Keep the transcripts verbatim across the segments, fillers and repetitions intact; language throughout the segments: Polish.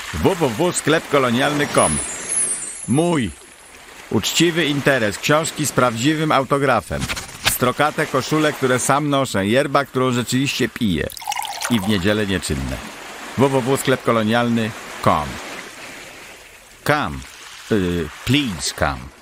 w w w kropka sklep kolonialny kropka com. Mój uczciwy interes, książki z prawdziwym autografem, strokate koszule, które sam noszę, yerba, którą rzeczywiście piję i w niedzielę nieczynne. w w w kropka sklep kolonialny kropka com. Come, uh, please come.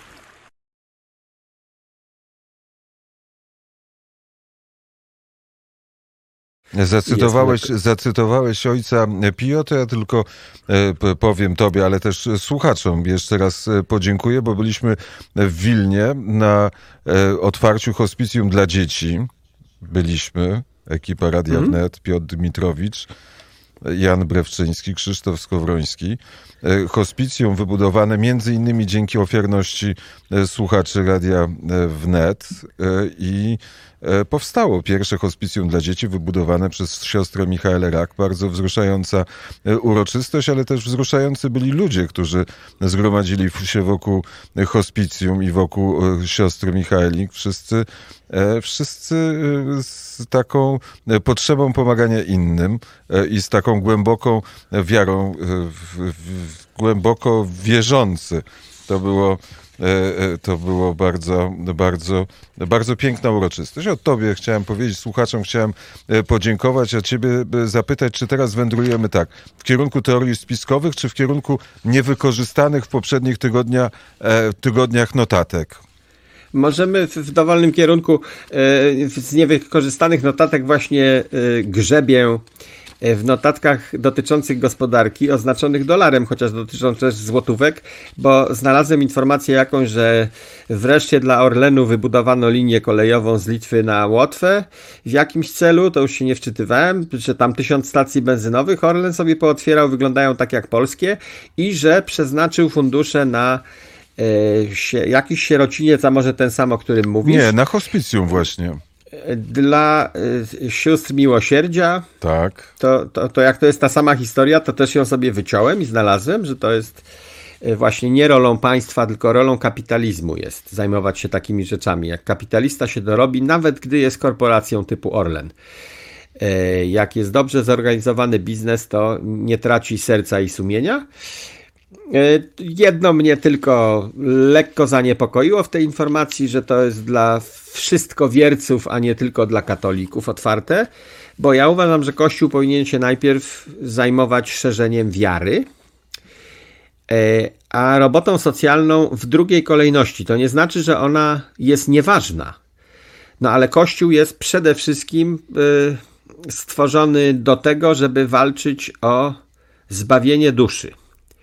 Zacytowałeś, zacytowałeś ojca Pio, to ja tylko e, powiem tobie, ale też słuchaczom jeszcze raz podziękuję, bo byliśmy w Wilnie na e, otwarciu hospicjum dla dzieci. Byliśmy, ekipa Radia mm. Wnet, Piotr Dmitrowicz, Jan Brewczyński, Krzysztof Skowroński. E, hospicjum wybudowane między innymi dzięki ofiarności e, słuchaczy Radia Wnet e, i powstało pierwsze hospicjum dla dzieci wybudowane przez siostrę Michaelę Rak. Bardzo wzruszająca uroczystość, ale też wzruszający byli ludzie, którzy zgromadzili się wokół hospicjum i wokół siostry Michaeli. Wszyscy, wszyscy z taką potrzebą pomagania innym i z taką głęboką wiarą, głęboko wierzący. To było To było bardzo, bardzo, bardzo piękna uroczystość. O tobie chciałem powiedzieć, słuchaczom chciałem podziękować, a ciebie zapytać, czy teraz wędrujemy tak, w kierunku teorii spiskowych, czy w kierunku niewykorzystanych w poprzednich tygodnia, tygodniach notatek? Możemy w dowolnym kierunku z niewykorzystanych notatek właśnie grzebię w notatkach dotyczących gospodarki, oznaczonych dolarem, chociaż dotyczą też złotówek, bo znalazłem informację jakąś, że wreszcie dla Orlenu wybudowano linię kolejową z Litwy na Łotwę w jakimś celu, to już się nie wczytywałem, że tam tysiąc stacji benzynowych Orlen sobie pootwierał, wyglądają tak jak polskie i że przeznaczył fundusze na e, się, jakiś sierociniec, a może ten sam, o którym mówisz. Nie, na hospicjum właśnie. Dla y, sióstr miłosierdzia, tak. To, to, to jak to jest ta sama historia, to też ją sobie wyciąłem i znalazłem, że to jest y, właśnie nie rolą państwa, tylko rolą kapitalizmu jest zajmować się takimi rzeczami. Jak kapitalista się dorobi, nawet gdy jest korporacją typu Orlen. Y, jak jest dobrze zorganizowany biznes, to nie traci serca i sumienia. Jedno mnie tylko lekko zaniepokoiło w tej informacji, że to jest dla wszystkowierców, a nie tylko dla katolików otwarte, bo ja uważam, że Kościół powinien się najpierw zajmować szerzeniem wiary, a robotą socjalną w drugiej kolejności. To nie znaczy, że ona jest nieważna, no ale Kościół jest przede wszystkim stworzony do tego, żeby walczyć o zbawienie duszy.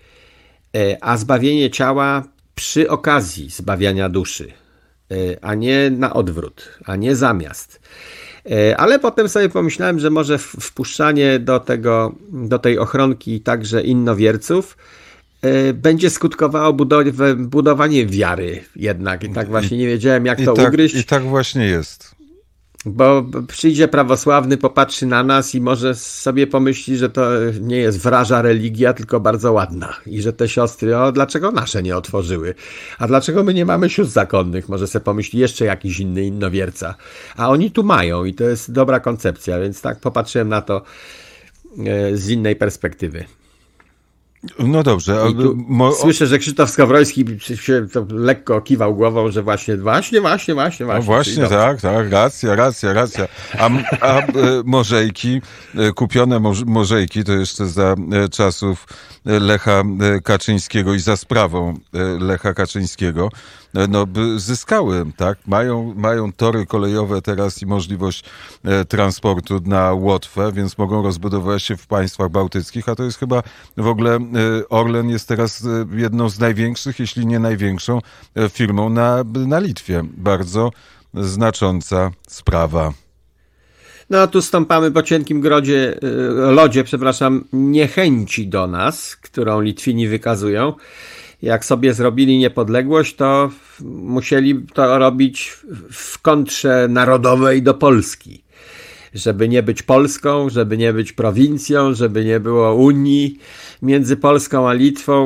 A zbawienie ciała przy okazji zbawiania duszy, a nie na odwrót, a nie zamiast. Ale potem sobie pomyślałem, że może wpuszczanie do tego, do tej ochronki także innowierców będzie skutkowało budow- budowanie wiary jednak. I tak właśnie nie wiedziałem, jak I to tak, ugryźć. I tak właśnie jest. Bo przyjdzie prawosławny, popatrzy na nas i może sobie pomyśli, że to nie jest wraża religia, tylko bardzo ładna. I że te siostry, o dlaczego nasze nie otworzyły? A dlaczego my nie mamy sióstr zakonnych? Może sobie pomyśli jeszcze jakiś inny innowierca. A oni tu mają i to jest dobra koncepcja, więc tak popatrzyłem na to z innej perspektywy. No dobrze. A mo- słyszę, że Krzysztof Skowroński się to lekko kiwał głową, że właśnie, właśnie, właśnie, właśnie. No właśnie, tak, tak, racja, racja, racja. A, a morzejki, kupione morzejki, to jeszcze za czasów Lecha Kaczyńskiego i za sprawą Lecha Kaczyńskiego, no zyskały, tak? Mają, mają tory kolejowe teraz i możliwość transportu na Łotwę, więc mogą rozbudowywać się w państwach bałtyckich, a to jest chyba w ogóle Orlen jest teraz jedną z największych, jeśli nie największą firmą na, na Litwie. Bardzo znacząca sprawa. No tu stąpamy po cienkim grodzie, lodzie, przepraszam, niechęci do nas, którą Litwini wykazują. Jak sobie zrobili niepodległość, to musieli to robić w kontrze narodowej do Polski. Żeby nie być Polską, żeby nie być prowincją, żeby nie było Unii między Polską a Litwą.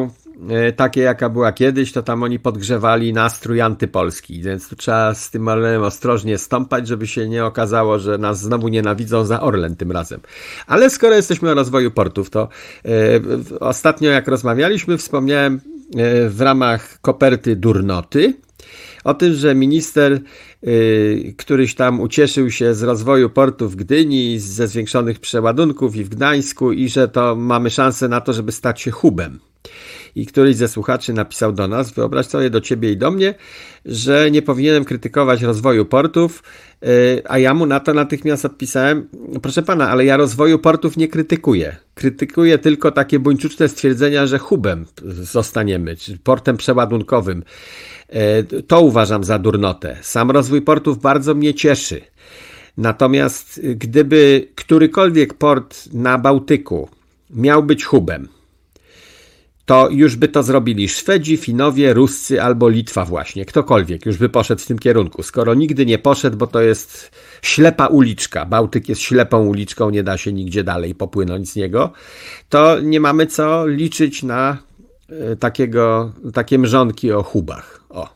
takie jaka była kiedyś, to tam oni podgrzewali nastrój antypolski, więc tu trzeba z tym Orlenem ostrożnie stąpać, żeby się nie okazało, że nas znowu nienawidzą za Orlen tym razem. Ale skoro jesteśmy o rozwoju portów, to yy, ostatnio jak rozmawialiśmy, wspomniałem yy, w ramach koperty durnoty o tym, że minister yy, któryś tam ucieszył się z rozwoju portów w Gdyni, ze zwiększonych przeładunków i w Gdańsku i że to mamy szansę na to, żeby stać się hubem. I któryś ze słuchaczy napisał do nas, wyobraź sobie do ciebie i do mnie, że nie powinienem krytykować rozwoju portów, yy, a ja mu na to natychmiast odpisałem, proszę pana, ale ja rozwoju portów nie krytykuję. Krytykuję tylko takie buńczuczne stwierdzenia, że hubem zostaniemy, czy portem przeładunkowym. Yy, to uważam za durnotę. Sam rozwój portów bardzo mnie cieszy. Natomiast gdyby którykolwiek port na Bałtyku miał być hubem, to już by to zrobili Szwedzi, Finowie, Ruscy albo Litwa właśnie. Ktokolwiek już by poszedł w tym kierunku. Skoro nigdy nie poszedł, bo to jest ślepa uliczka. Bałtyk jest ślepą uliczką, nie da się nigdzie dalej popłynąć z niego. To nie mamy co liczyć na y, takiego, takie mrzonki o hubach. O.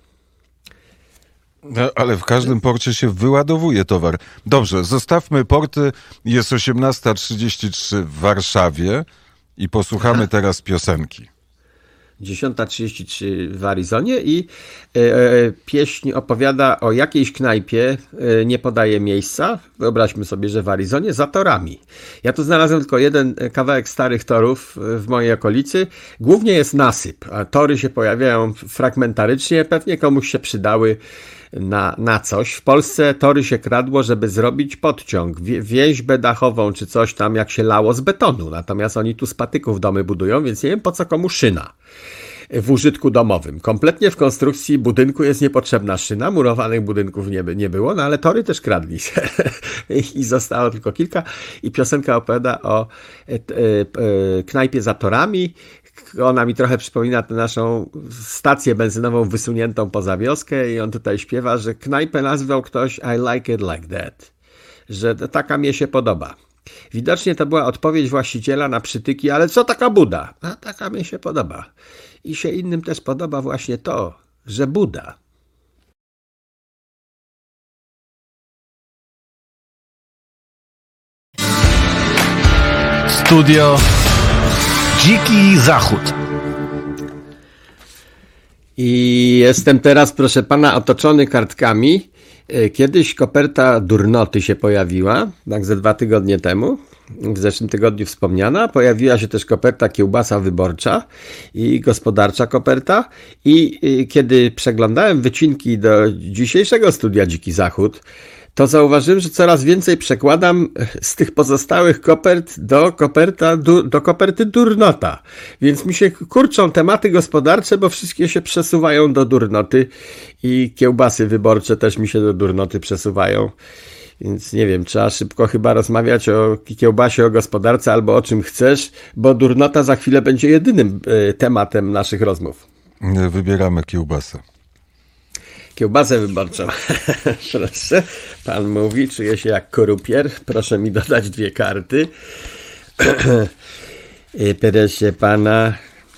No, ale w każdym porcie się wyładowuje towar. Dobrze, zostawmy porty. Jest osiemnasta trzydzieści trzy w Warszawie. I posłuchamy teraz piosenki. dziesiąta trzydzieści trzy w Arizonie i e, e, pieśń opowiada o jakiejś knajpie, e, nie podaje miejsca, wyobraźmy sobie, że w Arizonie, za torami. Ja tu znalazłem tylko jeden kawałek starych torów w mojej okolicy. Głównie jest nasyp, a tory się pojawiają fragmentarycznie, pewnie komuś się przydały na, na coś. W Polsce tory się kradło, żeby zrobić podciąg, wie, więźbę dachową czy coś tam, jak się lało z betonu. Natomiast oni tu z patyków domy budują, więc nie wiem po co komu szyna w użytku domowym. Kompletnie w konstrukcji budynku jest niepotrzebna szyna, murowanych budynków nie, by, nie było, no ale tory też kradli się i zostało tylko kilka. I piosenka opowiada o e, e, e, knajpie za torami. Ona mi trochę przypomina tę naszą stację benzynową wysuniętą poza wioskę i on tutaj śpiewa, że knajpę nazwał ktoś I like it like that, że taka mnie się podoba. Widocznie to była odpowiedź właściciela na przytyki, ale co taka Buda? A taka mi się podoba. I się innym też podoba właśnie to, że Buda. Studio Dziki Zachód. I jestem teraz, proszę pana, otoczony kartkami. Kiedyś koperta durnoty się pojawiła, tak ze dwa tygodnie temu. W zeszłym tygodniu wspomniana. Pojawiła się też koperta kiełbasa wyborcza i gospodarcza koperta. I kiedy przeglądałem wycinki do dzisiejszego studia Dziki Zachód, to zauważyłem, że coraz więcej przekładam z tych pozostałych kopert do, koperta, do koperty durnota. Więc mi się kurczą tematy gospodarcze, bo wszystkie się przesuwają do durnoty i kiełbasy wyborcze też mi się do durnoty przesuwają. Więc nie wiem, trzeba szybko chyba rozmawiać o kiełbasie, o gospodarce albo o czym chcesz, bo durnota za chwilę będzie jedynym tematem naszych rozmów. Wybieramy kiełbasę. Kiełbasę wyborczą. Proszę, pan mówi, czuję się jak korupier. Proszę mi dodać dwie karty. Proszę pana.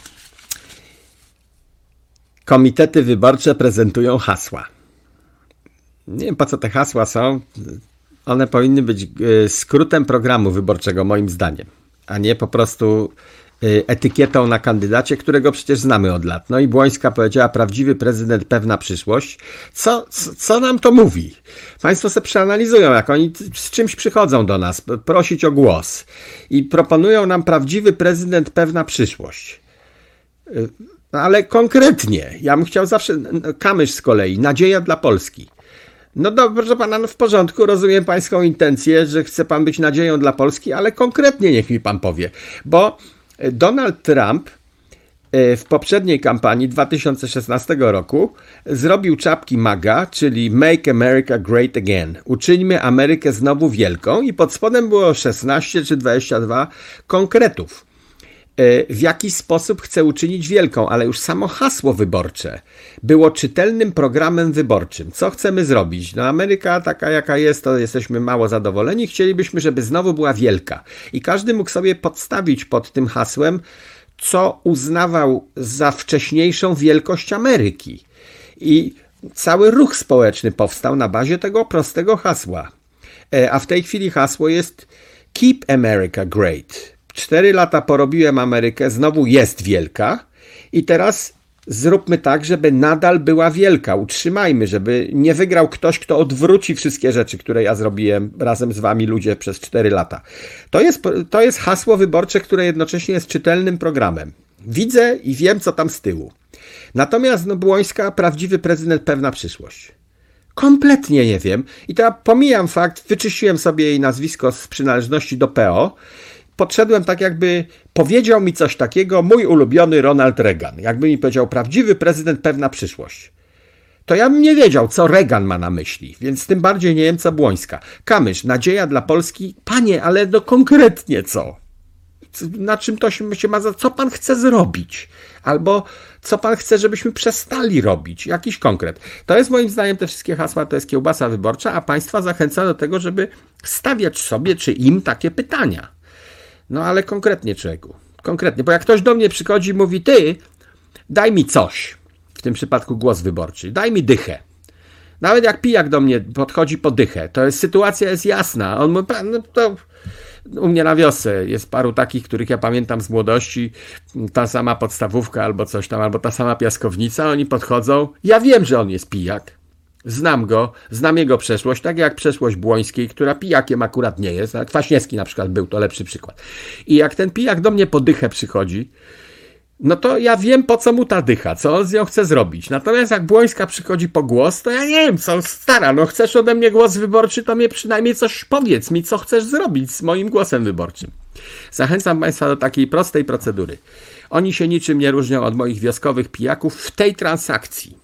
Komitety wyborcze prezentują hasła. Nie wiem, po co te hasła są. One powinny być skrótem programu wyborczego, moim zdaniem, a nie po prostu etykietą na kandydacie, którego przecież znamy od lat. No i Błońska powiedziała, prawdziwy prezydent, pewna przyszłość. Co, co, co nam to mówi? Państwo sobie przeanalizują, jak oni z czymś przychodzą do nas, prosić o głos i proponują nam prawdziwy prezydent, pewna przyszłość. Ale konkretnie, ja bym chciał zawsze, Kamysz z kolei, nadzieja dla Polski. No dobrze, proszę pana, no w porządku, rozumiem pańską intencję, że chce pan być nadzieją dla Polski, ale konkretnie niech mi pan powie, bo Donald Trump w poprzedniej kampanii dwa tysiące szesnastego roku zrobił czapki MAGA, czyli Make America Great Again. Uczyńmy Amerykę znowu wielką i pod spodem było szesnaście czy dwadzieścia dwa konkretów. W jaki sposób chce uczynić wielką, ale już samo hasło wyborcze było czytelnym programem wyborczym. Co chcemy zrobić? No Ameryka taka jaka jest, to jesteśmy mało zadowoleni. Chcielibyśmy, żeby znowu była wielka. I każdy mógł sobie podstawić pod tym hasłem co uznawał za wcześniejszą wielkość Ameryki. I cały ruch społeczny powstał na bazie tego prostego hasła. A w tej chwili hasło jest Keep America Great. Cztery lata porobiłem Amerykę, znowu jest wielka i teraz zróbmy tak, żeby nadal była wielka. Utrzymajmy, żeby nie wygrał ktoś, kto odwróci wszystkie rzeczy, które ja zrobiłem razem z wami, ludzie, przez cztery lata. To jest, to jest hasło wyborcze, które jednocześnie jest czytelnym programem. Widzę i wiem, co tam z tyłu. Natomiast no, Błońska, prawdziwy prezydent, pewna przyszłość. Kompletnie nie wiem. I teraz pomijam fakt, wyczyściłem sobie jej nazwisko z przynależności do P O. Podszedłem tak, jakby powiedział mi coś takiego mój ulubiony Ronald Reagan. Jakby mi powiedział prawdziwy prezydent, pewna przyszłość. To ja bym nie wiedział, co Reagan ma na myśli, więc tym bardziej nie wiem, co Błońska. Kamysz, nadzieja dla Polski? Panie, ale no konkretnie co? Na czym to się ma, za co pan chce zrobić? Albo co pan chce, żebyśmy przestali robić? Jakiś konkret. To jest moim zdaniem te wszystkie hasła, to jest kiełbasa wyborcza, a państwa zachęca do tego, żeby stawiać sobie czy im takie pytania. No ale konkretnie, człowieku. Konkretnie, bo jak ktoś do mnie przychodzi i mówi, ty, daj mi coś, w tym przypadku głos wyborczy, daj mi dychę. Nawet jak pijak do mnie podchodzi po dychę, to jest, sytuacja jest jasna. On mówi, no to u mnie na wiosce jest paru takich, których ja pamiętam z młodości, ta sama podstawówka albo coś tam, albo ta sama piaskownica, oni podchodzą, ja wiem, że on jest pijak, znam go, znam jego przeszłość, tak jak przeszłość Błońskiej, która pijakiem akurat nie jest, nawet Kwaśniewski na przykład był, to lepszy przykład. I jak ten pijak do mnie po dychę przychodzi, no to ja wiem, po co mu ta dycha, co on z nią chce zrobić. Natomiast jak Błońska przychodzi po głos, to ja nie wiem, co stara, no chcesz ode mnie głos wyborczy, to mnie przynajmniej coś powiedz mi, co chcesz zrobić z moim głosem wyborczym. Zachęcam państwa do takiej prostej procedury. Oni się niczym nie różnią od moich wioskowych pijaków w tej transakcji.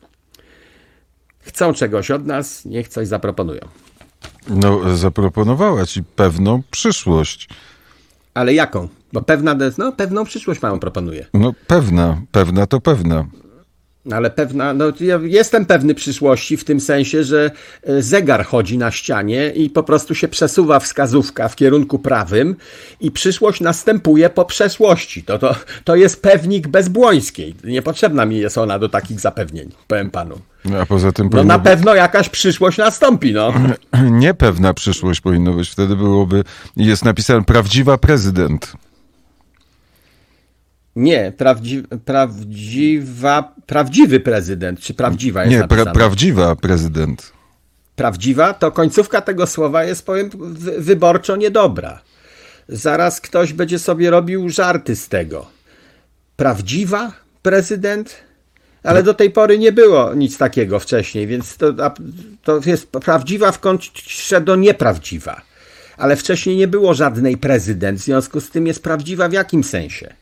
Chcą czegoś od nas, niech coś zaproponują. No, zaproponowała ci pewną przyszłość. Ale jaką? Bo pewna, no, pewną przyszłość wam proponuję. No pewna, pewna to pewna. Ale pewna, no ja jestem pewny przyszłości w tym sensie, że zegar chodzi na ścianie i po prostu się przesuwa wskazówka w kierunku prawym i przyszłość następuje po przeszłości. To, to, to jest pewnik bezbłońskiej. Niepotrzebna mi jest ona do takich zapewnień, powiem panu. A poza tym no na pewno jakaś przyszłość nastąpi, no. Niepewna przyszłość powinno być. Wtedy byłoby, jest napisane prawdziwa prezydent. Nie, prawdzi, prawdziwa, prawdziwy prezydent, czy prawdziwa jest Nie, napisane? pra, prawdziwa prezydent. Prawdziwa? To końcówka tego słowa jest, powiem, wy, wyborczo niedobra. Zaraz ktoś będzie sobie robił żarty z tego. Prawdziwa prezydent? Ale do tej pory nie było nic takiego wcześniej, więc to, to jest prawdziwa w kontrze do nieprawdziwa. Ale wcześniej nie było żadnej prezydent, w związku z tym jest prawdziwa w jakim sensie?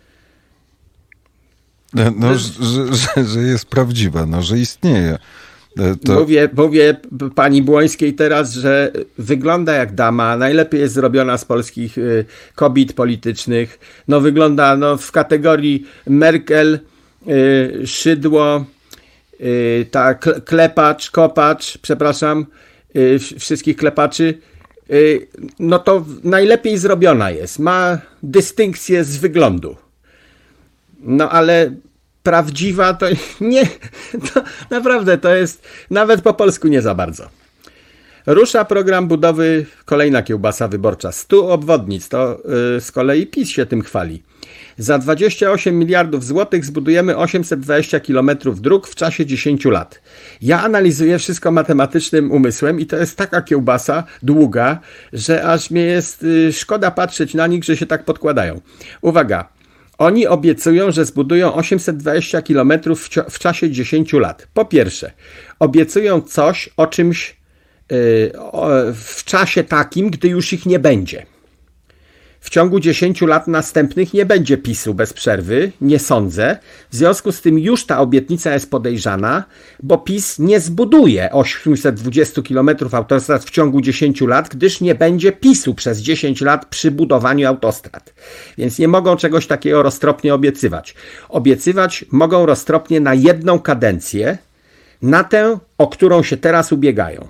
No, że, że, że jest prawdziwa, no, że istnieje. To... Mówię, mówię pani Błońskiej teraz, że wygląda jak dama, najlepiej jest zrobiona z polskich y, kobiet politycznych. No wygląda no, w kategorii Merkel, y, Szydło, y, ta klepacz, kopacz, przepraszam, y, wszystkich klepaczy. Y, no to najlepiej zrobiona jest. Ma dystynkcję z wyglądu. No ale prawdziwa to nie, to naprawdę to jest nawet po polsku nie za bardzo. Rusza program budowy, kolejna kiełbasa wyborcza, stu obwodnic, to yy, z kolei PiS się tym chwali. Za dwadzieścia osiem miliardów złotych zbudujemy osiemset dwadzieścia kilometrów dróg w czasie dziesięciu lat. Ja analizuję wszystko matematycznym umysłem i to jest taka kiełbasa długa, że aż mnie jest yy, szkoda patrzeć na nich, że się tak podkładają. Uwaga. Oni obiecują, że zbudują osiemset dwadzieścia kilometrów w, w czasie dziesięciu lat. Po pierwsze, obiecują coś o czymś yy, o, w czasie takim, gdy już ich nie będzie. W ciągu dziesięciu lat następnych nie będzie PiSu bez przerwy, nie sądzę. W związku z tym już ta obietnica jest podejrzana, bo PiS nie zbuduje osiemset dwadzieścia kilometrów autostrad w ciągu dziesięciu lat, gdyż nie będzie PiSu przez dziesięć lat przy budowaniu autostrad. Więc nie mogą czegoś takiego roztropnie obiecywać. Obiecywać mogą roztropnie na jedną kadencję, na tę, o którą się teraz ubiegają.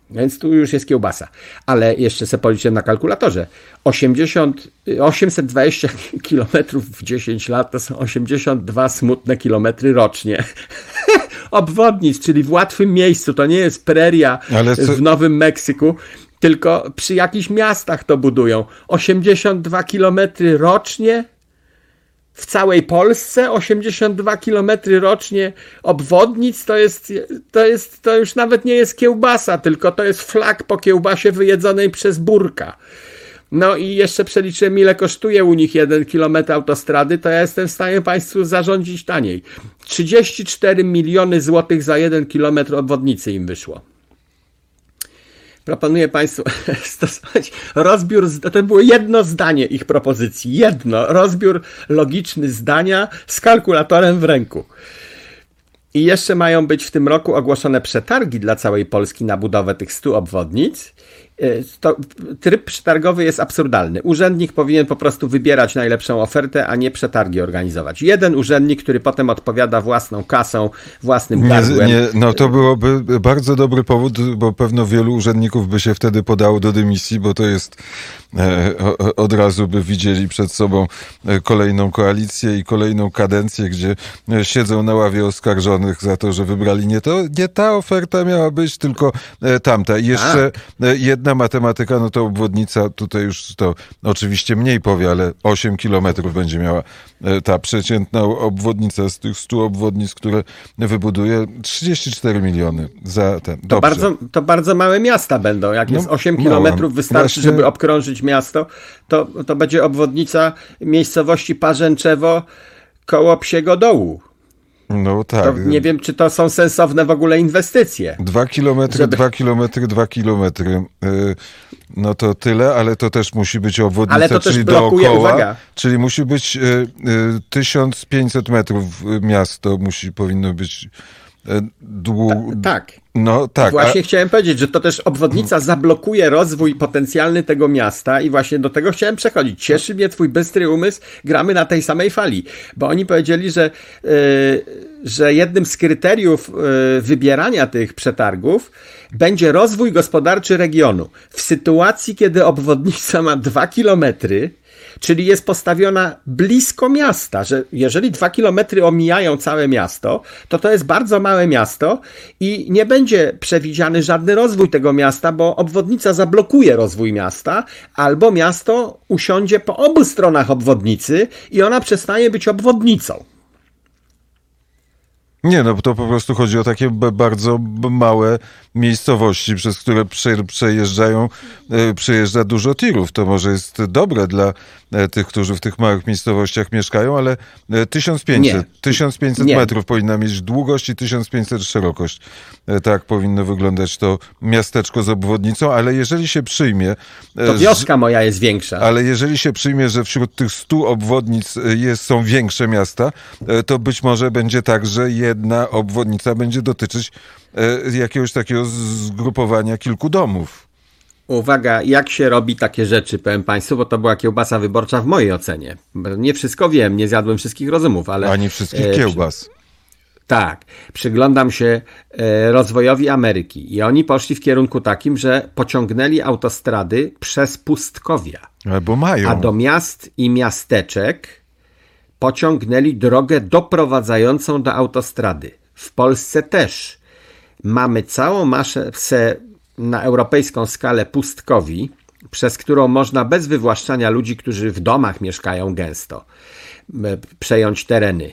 Więc tu już jest kiełbasa. Ale jeszcze sobie policzę na kalkulatorze. osiemdziesiąt, osiemset dwadzieścia kilometrów w dziesięć lat to są osiemdziesiąt dwa smutne kilometry rocznie. Obwodnic, czyli w łatwym miejscu. To nie jest preria co... w Nowym Meksyku, tylko przy jakichś miastach to budują. osiemdziesiąt dwa kilometry rocznie w całej Polsce, osiemdziesiąt dwa kilometry rocznie obwodnic, to jest, to jest, to już nawet nie jest kiełbasa, tylko to jest flak po kiełbasie wyjedzonej przez Burka. No i jeszcze przeliczyłem, ile kosztuje u nich jeden kilometr autostrady, to ja jestem w stanie Państwu zarządzić taniej. trzydzieści cztery miliony złotych za jeden kilometr obwodnicy im wyszło. Proponuję Państwu stosować rozbiór, to było jedno zdanie ich propozycji, jedno, rozbiór logiczny zdania z kalkulatorem w ręku. I jeszcze mają być w tym roku ogłoszone przetargi dla całej Polski na budowę tych stu obwodnic. To, tryb przetargowy jest absurdalny. Urzędnik powinien po prostu wybierać najlepszą ofertę, a nie przetargi organizować. Jeden urzędnik, który potem odpowiada własną kasą, własnym gardłem. Nie, nie, no to byłoby bardzo dobry powód, bo pewno wielu urzędników by się wtedy podało do dymisji, bo to jest e, od razu by widzieli przed sobą kolejną koalicję i kolejną kadencję, gdzie siedzą na ławie oskarżonych za to, że wybrali nie to, nie ta oferta miała być, tylko tamta. I jeszcze A. jedna matematyka, no to obwodnica, tutaj już to oczywiście mniej powie, ale osiem kilometrów będzie miała ta przeciętna obwodnica z tych stu obwodnic, które wybuduje trzydzieści cztery miliony za ten. To bardzo, to bardzo małe miasta będą. Jak no, jest osiem kilometrów wystarczy, właśnie... żeby obkrążyć miasto, to, to będzie obwodnica miejscowości Parzęczewo koło Psiego Dołu. No tak. To nie wiem, czy to są sensowne w ogóle inwestycje. Dwa kilometry, żeby... dwa kilometry, dwa kilometry. Yy, no to tyle, ale to też musi być obwodnica, ale to czyli też blokuje, dookoła. Uwaga. Czyli musi być yy, yy, tysiąc pięćset metrów miasto, musi, powinno być yy, dłu... Ta, tak. No tak. Właśnie a... chciałem powiedzieć, że to też obwodnica zablokuje rozwój potencjalny tego miasta i właśnie do tego chciałem przechodzić. Cieszy mnie twój bystry umysł, gramy na tej samej fali, bo oni powiedzieli, że, yy, że jednym z kryteriów yy, wybierania tych przetargów będzie rozwój gospodarczy regionu. W sytuacji, kiedy obwodnica ma dwa kilometry, czyli jest postawiona blisko miasta, że jeżeli dwa kilometry omijają całe miasto, to to jest bardzo małe miasto i nie będzie przewidziany żadny rozwój tego miasta, bo obwodnica zablokuje rozwój miasta, albo miasto usiądzie po obu stronach obwodnicy i ona przestaje być obwodnicą. Nie, no to po prostu chodzi o takie b- bardzo b- małe miejscowości, przez które prze- przejeżdżają, e, przejeżdża dużo tirów. To może jest dobre dla e, tych, którzy w tych małych miejscowościach mieszkają, ale e, tysiąc pięćset, tysiąc pięćset Nie. metrów powinna mieć długość i tysiąc pięćset szerokość. E, tak powinno wyglądać to miasteczko z obwodnicą, ale jeżeli się przyjmie... E, to wioska moja jest większa. Ale jeżeli się przyjmie, że wśród tych stu obwodnic jest, są większe miasta, e, to być może będzie tak, że je jedna obwodnica będzie dotyczyć e, jakiegoś takiego zgrupowania kilku domów. Uwaga, jak się robi takie rzeczy, powiem Państwu, bo to była kiełbasa wyborcza w mojej ocenie. Nie wszystko wiem, nie zjadłem wszystkich rozumów, ale... Ani wszystkich e, kiełbas. Przy... Tak. Przyglądam się e, rozwojowi Ameryki i oni poszli w kierunku takim, że pociągnęli autostrady przez pustkowia. Albo mają. A do miast i miasteczek pociągnęli drogę doprowadzającą do autostrady. W Polsce też mamy całą masę na europejską skalę pustkowi, przez którą można bez wywłaszczania ludzi, którzy w domach mieszkają gęsto, przejąć tereny.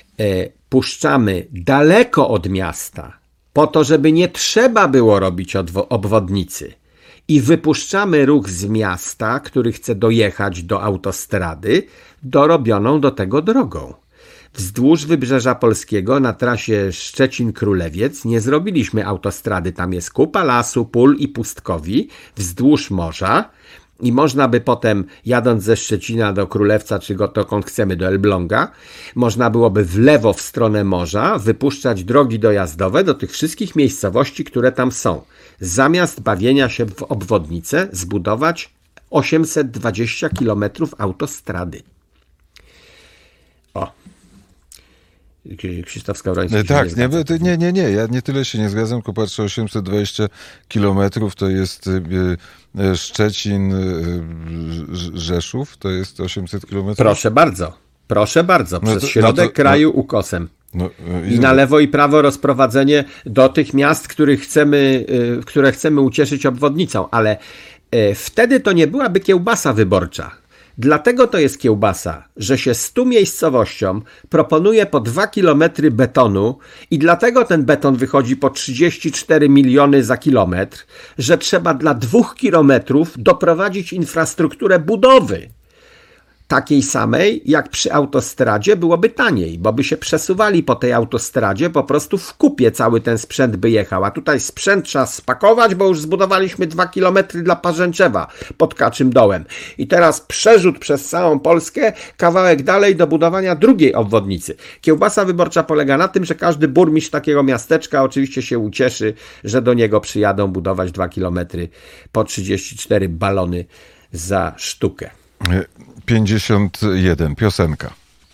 Puszczamy daleko od miasta, po to, żeby nie trzeba było robić obwodnicy. I wypuszczamy ruch z miasta, który chce dojechać do autostrady, dorobioną do tego drogą. Wzdłuż Wybrzeża Polskiego na trasie Szczecin-Królewiec nie zrobiliśmy autostrady. Tam jest kupa lasu, pól i pustkowi wzdłuż morza i można by potem, jadąc ze Szczecina do Królewca, czy dokąd chcemy, do Elbląga, można byłoby w lewo w stronę morza wypuszczać drogi dojazdowe do tych wszystkich miejscowości, które tam są. Zamiast bawienia się w obwodnicę, zbudować osiemset dwadzieścia kilometrów autostrady. O. Krzysztof Skowroński. Tak, nie, nie, nie, nie, ja nie tyle się nie zgadzam, tylko patrzę, osiemset dwadzieścia kilometrów to jest Szczecin, Rzeszów, to jest osiemset kilometrów. Proszę bardzo, proszę bardzo, przez no to, środek no to, kraju no, ukosem. No, i, I na lewo i prawo rozprowadzenie do tych miast, których chcemy, które chcemy ucieszyć obwodnicą, ale wtedy to nie byłaby kiełbasa wyborcza. Dlatego to jest kiełbasa, że się stu miejscowościom proponuje po dwa kilometry betonu i dlatego ten beton wychodzi po trzydzieści cztery miliony za kilometr, że trzeba dla dwóch kilometrów doprowadzić infrastrukturę budowy. Takiej samej, jak przy autostradzie, byłoby taniej, bo by się przesuwali po tej autostradzie, po prostu w kupie cały ten sprzęt by jechał, a tutaj sprzęt trzeba spakować, bo już zbudowaliśmy dwa kilometry dla Parzęczewa pod Kaczym Dołem. I teraz przerzut przez całą Polskę, kawałek dalej do budowania drugiej obwodnicy. Kiełbasa wyborcza polega na tym, że każdy burmistrz takiego miasteczka oczywiście się ucieszy, że do niego przyjadą budować dwa kilometry po trzydzieści cztery balony za sztukę. pięćdziesiąt jeden, piosenka.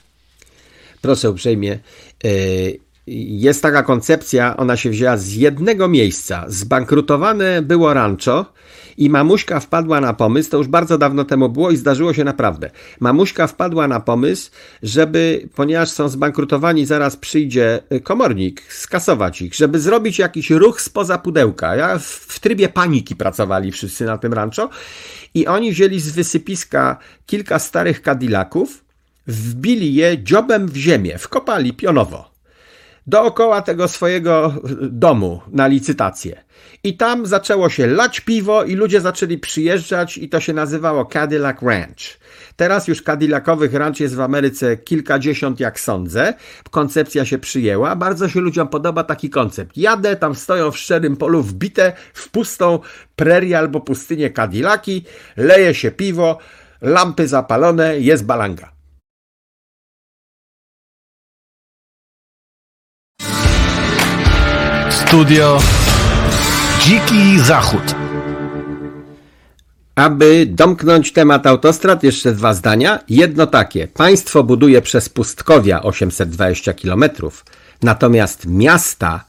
Proszę uprzejmie. Jest taka koncepcja, ona się wzięła z jednego miejsca. Zbankrutowane było rancho i mamuśka wpadła na pomysł, to już bardzo dawno temu było i zdarzyło się naprawdę. Mamuśka wpadła na pomysł, żeby, ponieważ są zbankrutowani, zaraz przyjdzie komornik skasować ich, żeby zrobić jakiś ruch spoza pudełka. Ja w, w trybie paniki pracowali wszyscy na tym rancho i oni wzięli z wysypiska kilka starych Cadillaców, wbili je dziobem w ziemię, wkopali pionowo dookoła tego swojego domu na licytację. I tam zaczęło się lać piwo i ludzie zaczęli przyjeżdżać i to się nazywało Cadillac Ranch. Teraz już Cadillacowych ranch jest w Ameryce kilkadziesiąt, jak sądzę. Koncepcja się przyjęła. Bardzo się ludziom podoba taki koncept. Jadę, tam stoją w szczerym polu wbite w pustą prerię albo pustynię Cadillaki, leje się piwo, lampy zapalone, jest balanga. Studio Dziki Zachód. Aby domknąć temat autostrad, jeszcze dwa zdania. Jedno takie. Państwo buduje przez pustkowia osiemset dwadzieścia kilometrów, natomiast miasta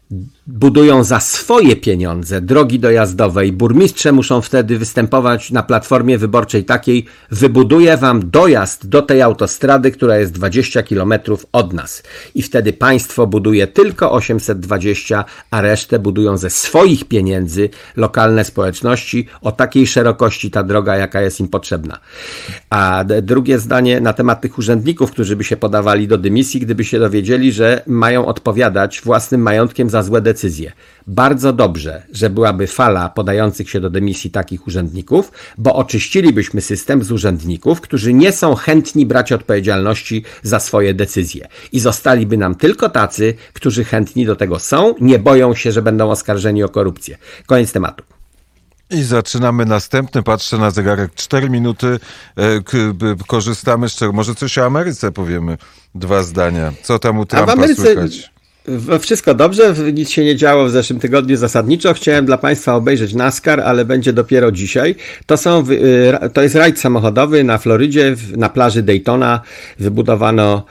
budują za swoje pieniądze drogi dojazdowe i burmistrze muszą wtedy występować na platformie wyborczej takiej: wybuduję wam dojazd do tej autostrady, która jest dwadzieścia kilometrów od nas. I wtedy państwo buduje tylko osiemset dwadzieścia, a resztę budują ze swoich pieniędzy lokalne społeczności o takiej szerokości ta droga, jaka jest im potrzebna. A drugie zdanie na temat tych urzędników, którzy by się podawali do dymisji, gdyby się dowiedzieli, że mają odpowiadać własnym majątkiem za złe decyzje. Bardzo dobrze, że byłaby fala podających się do dymisji takich urzędników, bo oczyścilibyśmy system z urzędników, którzy nie są chętni brać odpowiedzialności za swoje decyzje. I zostaliby nam tylko tacy, którzy chętni do tego są, nie boją się, że będą oskarżeni o korupcję. Koniec tematu. I zaczynamy następny. Patrzę na zegarek. Cztery minuty. Korzystamy z czego? Może coś o Ameryce powiemy? Dwa zdania. Co tam u Trumpa Ameryce... słychać? Wszystko dobrze, nic się nie działo w zeszłym tygodniu zasadniczo. Chciałem dla Państwa obejrzeć NASCAR, ale będzie dopiero dzisiaj. To są, to jest rajd samochodowy na Florydzie, na plaży Daytona. Wybudowano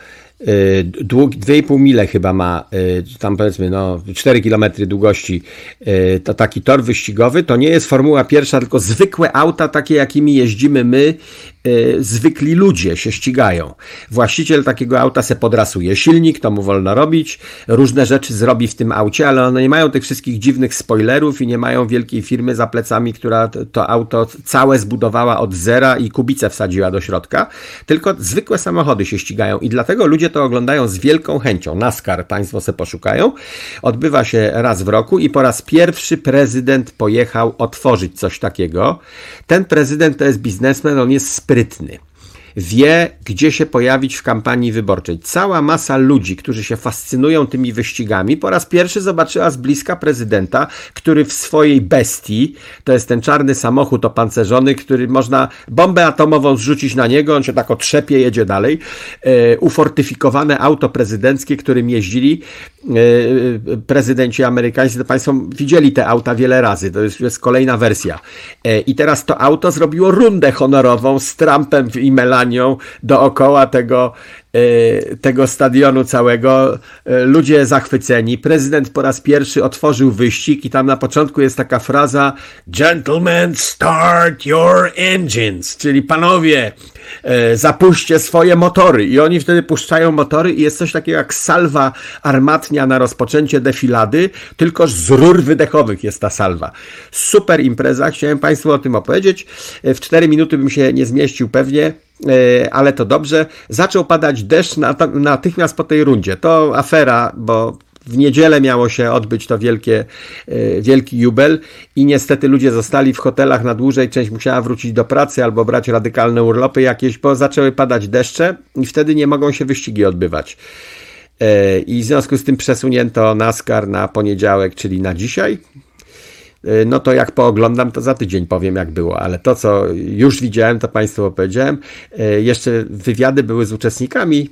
dług, dwie i pół mile chyba ma, tam powiedzmy no cztery kilometry długości, to taki tor wyścigowy. To nie jest Formuła pierwsza, tylko zwykłe auta, takie jakimi jeździmy my, zwykli ludzie się ścigają. Właściciel takiego auta se podrasuje silnik, to mu wolno robić, różne rzeczy zrobi w tym aucie, ale one nie mają tych wszystkich dziwnych spoilerów i nie mają wielkiej firmy za plecami, która to auto całe zbudowała od zera i kubicę wsadziła do środka, tylko zwykłe samochody się ścigają i dlatego ludzie to oglądają z wielką chęcią. NASCAR, państwo se poszukają, odbywa się raz w roku i po raz pierwszy prezydent pojechał otworzyć coś takiego. Ten prezydent to jest biznesmen, on jest sprytny. Wie, gdzie się pojawić w kampanii wyborczej. Cała masa ludzi, którzy się fascynują tymi wyścigami, po raz pierwszy zobaczyła z bliska prezydenta, który w swojej bestii, to jest ten czarny samochód opancerzony, który można bombę atomową zrzucić na niego, on się tak otrzepie, jedzie dalej. E, ufortyfikowane auto prezydenckie, którym jeździli e, prezydenci amerykańscy, to Państwo widzieli te auta wiele razy, to jest, jest kolejna wersja. E, I teraz to auto zrobiło rundę honorową z Trumpem i Melanią za nią dookoła tego, tego stadionu całego. Ludzie zachwyceni. Prezydent po raz pierwszy otworzył wyścig i tam na początku jest taka fraza "Gentlemen, start your engines", czyli panowie, zapuśćcie swoje motory. I oni wtedy puszczają motory i jest coś takiego jak salwa armatnia na rozpoczęcie defilady, tylko z rur wydechowych jest ta salwa. Super impreza, chciałem Państwu o tym opowiedzieć. W cztery minuty bym się nie zmieścił pewnie, ale to dobrze. Zaczął padać deszcz natychmiast po tej rundzie. To afera, bo w niedzielę miało się odbyć to wielkie, wielki jubel i niestety ludzie zostali w hotelach na dłużej, część musiała wrócić do pracy albo brać radykalne urlopy jakieś, bo zaczęły padać deszcze i wtedy nie mogą się wyścigi odbywać. I w związku z tym przesunięto NASCAR na poniedziałek, czyli na dzisiaj. No to jak pooglądam, to za tydzień powiem, jak było, ale to, co już widziałem, to Państwu opowiedziałem. Jeszcze wywiady były z uczestnikami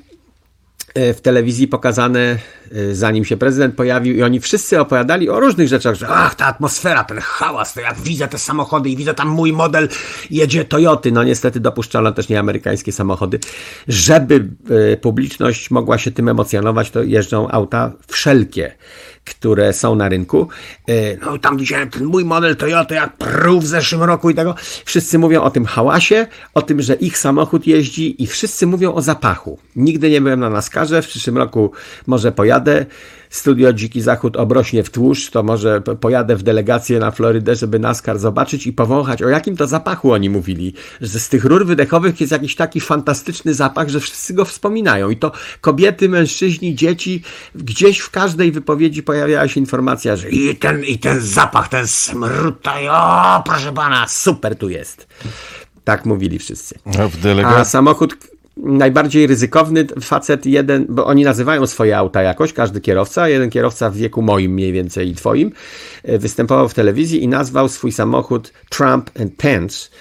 w telewizji pokazane, zanim się prezydent pojawił i oni wszyscy opowiadali o różnych rzeczach, że ach, ta atmosfera, ten hałas, to jak widzę te samochody i widzę tam mój model, jedzie Toyoty, no niestety dopuszczono też nieamerykańskie samochody. Żeby publiczność mogła się tym emocjonować, to jeżdżą auta wszelkie, które są na rynku. No tam widziałem ten mój model Toyota, jak pruł w zeszłym roku i tego. Wszyscy mówią o tym hałasie, o tym, że ich samochód jeździ i wszyscy mówią o zapachu. Nigdy nie byłem na NASCARze, w przyszłym roku może pojadę. Studio Dziki Zachód obrośnie w tłuszcz, to może pojadę w delegację na Florydę, żeby NASCAR zobaczyć i powąchać, o jakim to zapachu oni mówili. Że z tych rur wydechowych jest jakiś taki fantastyczny zapach, że wszyscy go wspominają. I to kobiety, mężczyźni, dzieci, gdzieś w każdej wypowiedzi pojawiała się informacja, że i ten, i ten zapach, ten smród, o, proszę pana, super tu jest. Tak mówili wszyscy. A w delegacji... A samochód... Najbardziej ryzykowny facet jeden, bo oni nazywają swoje auta jakoś, każdy kierowca, jeden kierowca w wieku moim mniej więcej i twoim, występował w telewizji i nazwał swój samochód Trump and Pence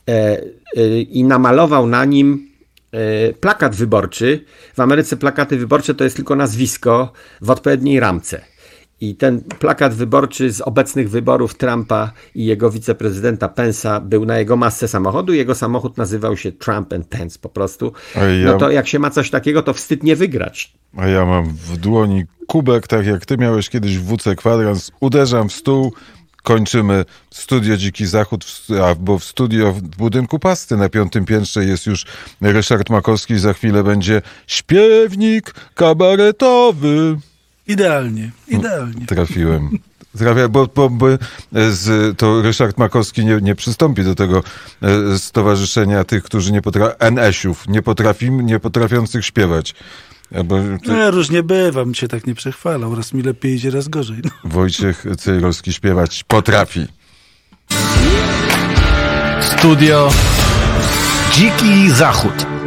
i namalował na nim plakat wyborczy. W Ameryce plakaty wyborcze to jest tylko nazwisko w odpowiedniej ramce. I ten plakat wyborczy z obecnych wyborów Trumpa i jego wiceprezydenta Pence'a był na jego masce samochodu. Jego samochód nazywał się Trump and Pence po prostu. Ja... No to jak się ma coś takiego, to wstyd nie wygrać. A ja mam w dłoni kubek, tak jak ty miałeś kiedyś w W C Kwadrans. Uderzam w stół, kończymy Studio Dziki Zachód, a, bo w studio w budynku Pasty na piątym piętrze jest już Ryszard Makowski. Za chwilę będzie śpiewnik kabaretowy. Idealnie, idealnie. Trafiłem. Trafiłem, bo, bo, bo z, to Ryszard Makowski nie, nie przystąpi do tego e, stowarzyszenia tych, którzy nie potrafią, en esiów, nie, potrafi, nie potrafiących śpiewać. Bo, ty... No ja różnie bywam, się tak nie przechwalał. Raz mi lepiej idzie, raz gorzej. No. Wojciech Cejrowski śpiewać potrafi. Studio Dziki Zachód.